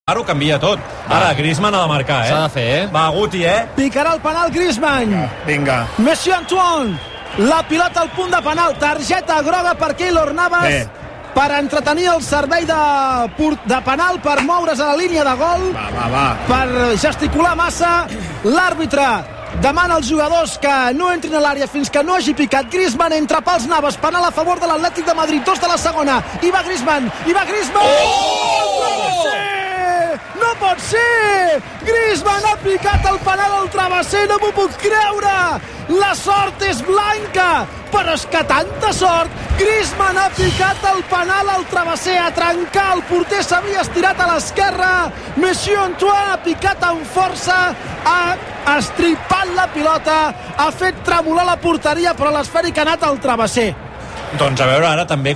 Ho canvia tot. Ara, Griezmann ha de marcar, S'ha de fer, Va, Guti, Picarà el penal Griezmann. Vinga. Messi Antoine. La pilota al punt de penal. Targeta groga per Keylor Navas. Per entretenir el servei de penal, per moure's a la línia de gol. Va. Per gesticular massa. L'àrbitre demana als jugadors que no entrin a l'àrea fins que no hagi picat. Griezmann entra pels Navas, penal a favor de l'Atlètic de Madrid, 2 de la segona. I va Griezmann. No pot ser! Griezmann ha picat el penal al travesser, no m'ho puc creure! La sort és blanca, però és que tanta sort! Griezmann ha picat el penal al travesser, a trencar, el porter s'havia estirat a l'esquerra, Messi Antoine ha picat amb força, ha estripat la pilota, ha fet tremolar la porteria, però l'esfèric ha anat al travesser. Doncs a veure ara també